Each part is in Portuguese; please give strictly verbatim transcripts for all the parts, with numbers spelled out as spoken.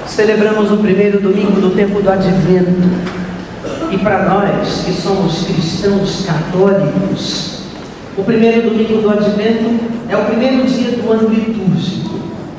Celebramos o primeiro domingo do tempo do Advento. E para nós, que somos cristãos católicos, o primeiro domingo do Advento é o primeiro dia do ano litúrgico.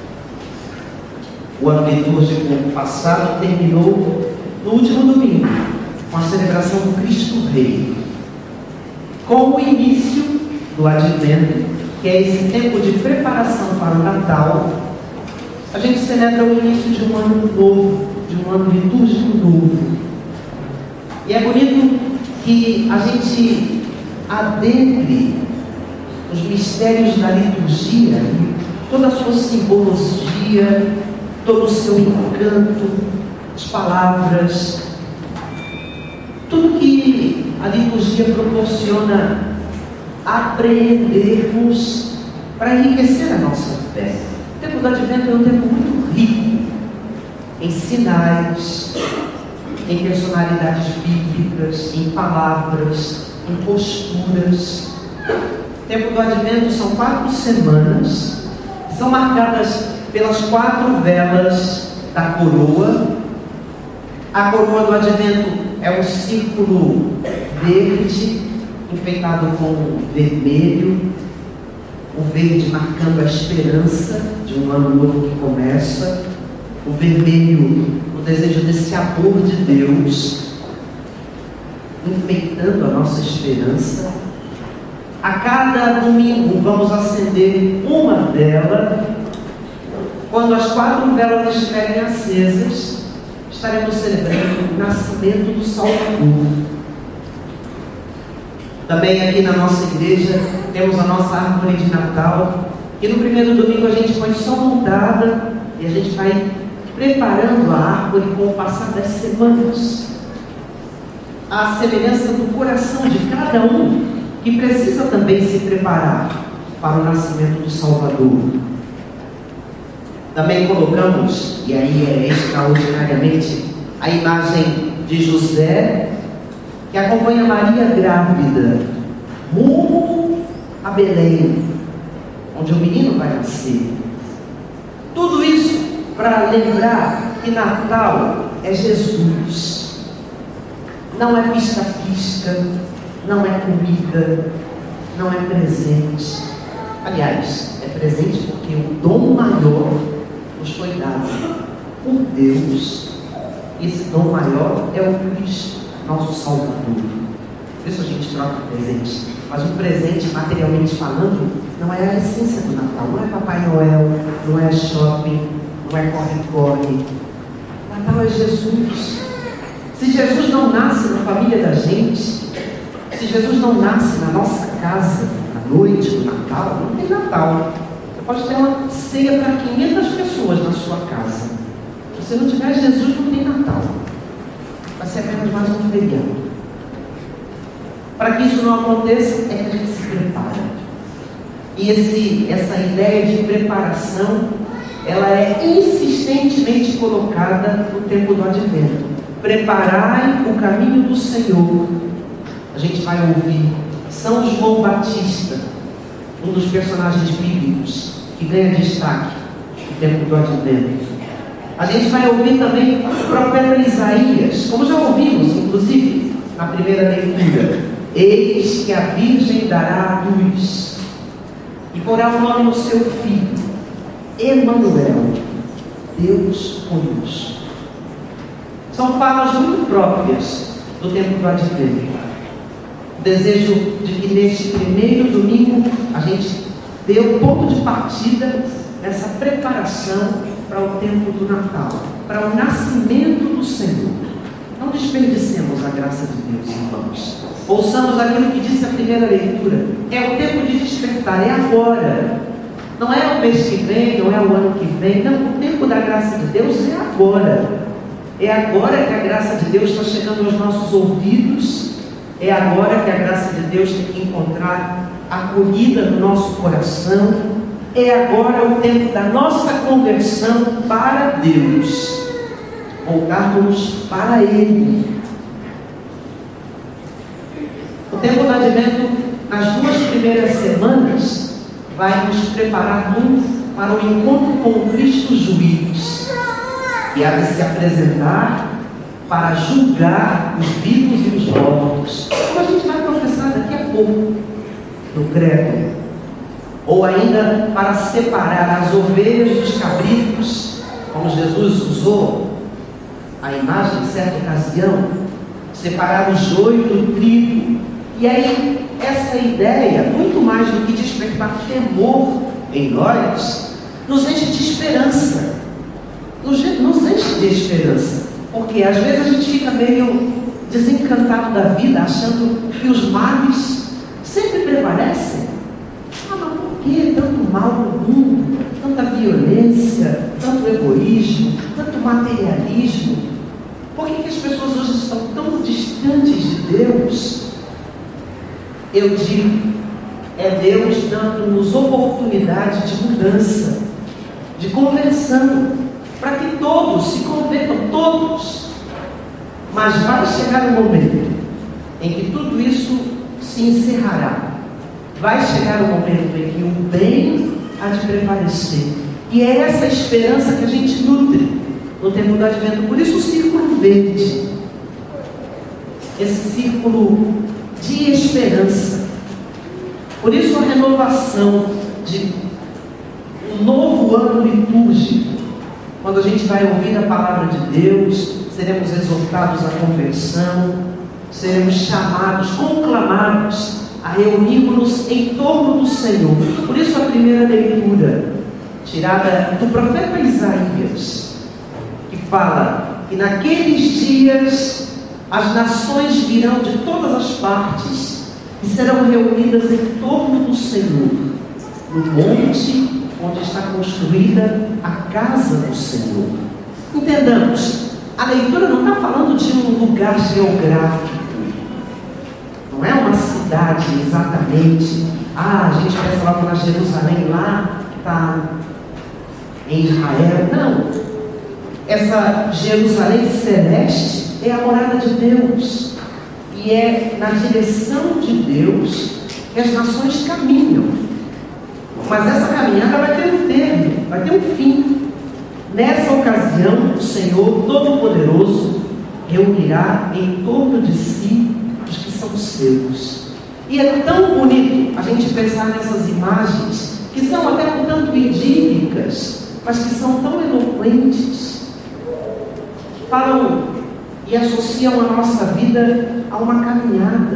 O ano litúrgico passado terminou no último domingo, com a celebração do Cristo Rei. Com o início do Advento, que é esse tempo de preparação para o Natal, a gente celebra o início de um ano novo, de um ano litúrgico novo. E é bonito que a gente adentre os mistérios da liturgia, toda a sua simbologia, todo o seu encanto, as palavras, tudo que a liturgia proporciona apreendermos para enriquecer a nossa fé. O tempo do Advento é um tempo muito rico em sinais, em personalidades bíblicas, em palavras, em posturas. O tempo do Advento são quatro semanas, que são marcadas pelas quatro velas da coroa. A coroa do Advento é um círculo verde, enfeitado com vermelho, o verde marcando a esperança de um ano novo que começa, o vermelho, o desejo desse amor de Deus, enfeitando a nossa esperança. A cada domingo vamos acender uma vela. Quando as quatro velas estiverem acesas, estaremos celebrando o nascimento do Salvador. Também aqui na nossa igreja temos a nossa árvore de Natal, e no primeiro domingo a gente põe só montada e a gente vai preparando a árvore com o passar das semanas. A semelhança do coração de cada um, que precisa também se preparar para o nascimento do Salvador. Também colocamos, e aí é extraordinariamente, a imagem de José, que acompanha Maria grávida, rumo a Belém, onde o menino vai nascer. Tudo isso para lembrar que Natal é Jesus. Não é pisca-pisca, não é comida, não é presente. Aliás, é presente porque o dom maior nos foi dado por Deus. Esse dom maior é o Cristo, nosso Salvador. Por isso a gente troca presente. Mas o presente, materialmente falando, não é a essência do Natal. Não é Papai Noel, não é shopping, não é corre-corre. Natal é Jesus. Se Jesus não nasce na família da gente, se Jesus não nasce na nossa casa, na noite do Natal, não tem Natal. Você pode ter uma ceia para quinhentas pessoas na sua casa. Se você não tiver Jesus, não tem Natal. Vai ser apenas mais um feriado. Para que isso não aconteça, é que a gente se prepara. E esse, essa ideia de preparação, ela é insistentemente colocada no tempo do Advento. Preparai o caminho do Senhor. A gente vai ouvir São João Batista, um dos personagens bíblicos que ganha destaque no tempo do Advento. A gente vai ouvir também o profeta Isaías, como já ouvimos, inclusive, na primeira leitura. Eis que a Virgem dará a luz e porá o nome no seu filho, Emanuel, Deus conosco. São falas muito próprias do tempo do Advento. O desejo de que neste primeiro domingo a gente dê o ponto de partida nessa preparação para o tempo do Natal, para o nascimento do Senhor. Não desperdicemos a graça de Deus, irmãos. Ouçamos aquilo que disse a primeira leitura. É o tempo de despertar, é agora. Não é o mês que vem, não é o ano que vem. Não, o tempo da graça de Deus é agora. É agora que a graça de Deus está chegando aos nossos ouvidos. É agora que a graça de Deus tem que encontrar acolhida no nosso coração. É agora o tempo da nossa conversão para Deus. Voltarmos para Ele. O tempo do Advento, nas duas primeiras semanas, vai nos preparar muito para o encontro com o Cristo juiz. e há de se apresentar para julgar os vivos e os mortos, como a gente vai professar daqui a pouco no credo. Ou ainda para separar as ovelhas dos cabritos, como Jesus usou a imagem em certa ocasião, separar o joio do trigo. E aí, essa ideia, muito mais do que despertar temor em nós, nos enche de esperança. Nos, nos enche de esperança. Porque às vezes a gente fica meio desencantado da vida, achando que os males sempre prevalecem. Ah, mas por que tanto mal no mundo? Tanta violência, tanto egoísmo, tanto materialismo? Por que, que as pessoas hoje estão tão distantes de Deus? Eu digo, é Deus dando-nos oportunidade de mudança, de conversão, para que todos se convertam, todos. Mas vai chegar um momento em que tudo isso se encerrará. Vai chegar um momento em que o bem há de prevalecer. E é essa esperança que a gente nutre no tempo do advento. Por isso o círculo verde, esse círculo de esperança. Por isso a renovação de um novo ano litúrgico. Quando a gente vai ouvir a palavra de Deus, seremos exortados à conversão, seremos chamados, conclamados a reunirmos-nos em torno do Senhor. Por isso a primeira leitura, tirada do profeta Isaías, que fala que naqueles dias as nações virão de todas as partes e serão reunidas em torno do Senhor, no monte onde está construída a casa do Senhor. Entendamos, a leitura não está falando de um lugar geográfico, não é uma cidade exatamente. Ah, a gente vai falar para Jerusalém, lá está em Israel. Não, essa Jerusalém celeste é a morada de Deus, e é na direção de Deus que as nações caminham. Mas essa caminhada vai ter um termo, vai ter um fim. Nessa ocasião, o Senhor Todo-Poderoso reunirá em torno de si os que são seus. E é tão bonito a gente pensar nessas imagens, que são até um tanto idílicas, mas que são tão eloquentes. Falam e associam a nossa vida a uma caminhada,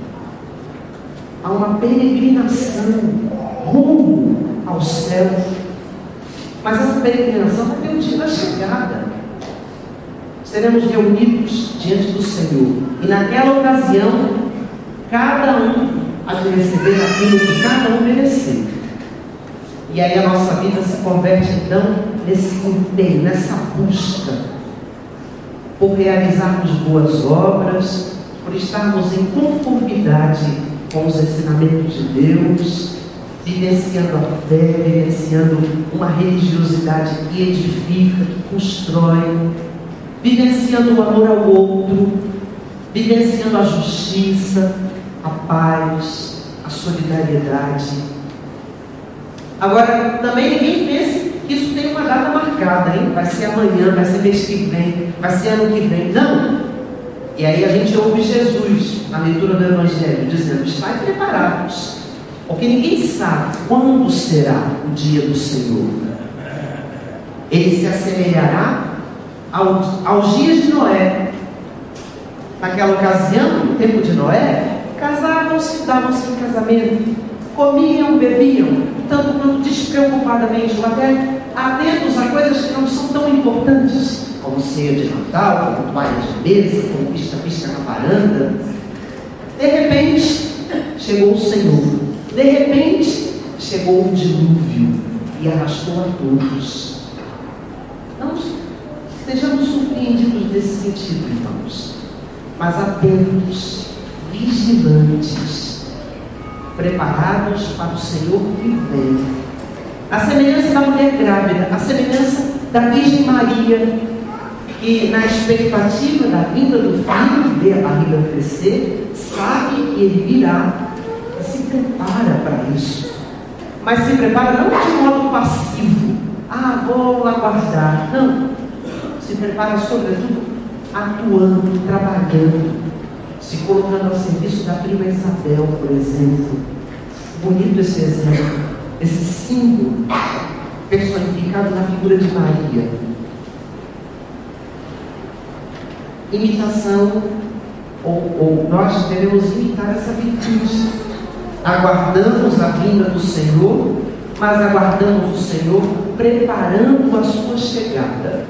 a uma peregrinação rumo ao céu. Mas essa peregrinação vai ter um dia da chegada. Seremos reunidos diante do Senhor, e naquela ocasião cada um há de receber aquilo que cada um merecer. E aí a nossa vida se converte então nesse empenho, nessa busca por realizarmos boas obras, por estarmos em conformidade com os ensinamentos de Deus, vivenciando a fé, vivenciando uma religiosidade que edifica, que constrói, vivenciando o amor ao outro, vivenciando a justiça, a paz, a solidariedade. Agora, também ninguém pense que isso tem uma data marcada, hein? Vai ser amanhã, vai ser mês que vem, vai ser ano que vem. Não! E aí a gente ouve Jesus, na leitura do Evangelho, dizendo: estai preparados, porque ninguém sabe quando será o dia do Senhor. Ele se assemelhará ao, aos dias de Noé. Naquela ocasião, no tempo de Noé, casavam-se, davam-se em casamento, comiam, bebiam, tanto quanto despreocupadamente, ou até atentos a coisas que não são tão importantes, como ceia de Natal, como toalha de mesa, como pisca-pisca na varanda. De repente, chegou o Senhor. De repente, chegou um dilúvio e arrastou a todos. Não sejamos surpreendidos nesse sentido, irmãos, mas atentos, vigilantes, preparados para o Senhor que vem. A semelhança da mulher grávida, a semelhança da Virgem Maria, que na expectativa da vinda do filho, vê a barriga crescer, sabe que ele virá, e se prepara para isso. Mas se prepara não de modo passivo. Ah, vou aguardar. Não. se prepara sobretudo atuando, trabalhando, se colocando ao serviço da prima Isabel, por exemplo. Bonito esse exemplo, esse símbolo personificado na figura de Maria. Imitação, ou, ou nós devemos imitar essa virtude. Aguardamos a vinda do Senhor, mas aguardamos o Senhor preparando a sua chegada.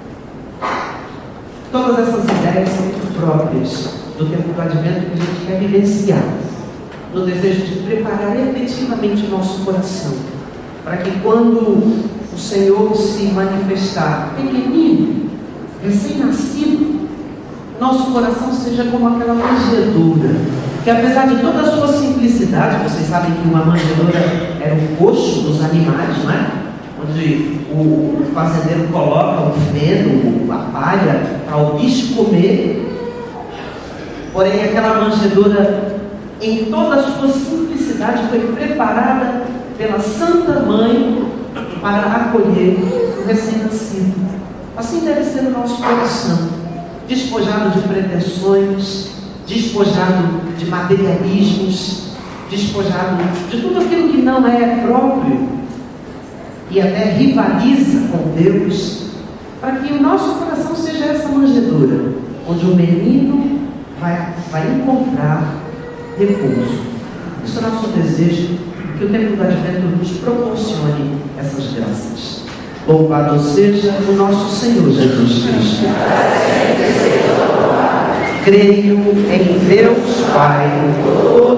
Todas essas ideias são muito próprias do tempo do advento que a gente quer vivenciar, no desejo de preparar efetivamente o nosso coração, para que quando o Senhor se manifestar pequenino, recém-nascido, nosso coração seja como aquela manjedoura, que apesar de toda a sua simplicidade, vocês sabem que uma manjedoura era o coxo dos animais, não é? Onde o fazendeiro coloca o feno, a palha, para o bicho comer. Porém, aquela manjedoura, em toda a sua simplicidade, foi preparada pela Santa Mãe para acolher o recém-nascido. Assim deve ser o nosso coração, despojado de pretensões, despojado de materialismos, despojado de tudo aquilo que não é próprio e até rivaliza com Deus, para que o nosso coração seja essa manjedoura, onde o menino vai, vai encontrar repouso. Isso é nosso desejo, que o tempo do advento nos proporcione essas graças. Louvado seja o nosso Senhor Jesus Cristo. Creio em Deus Pai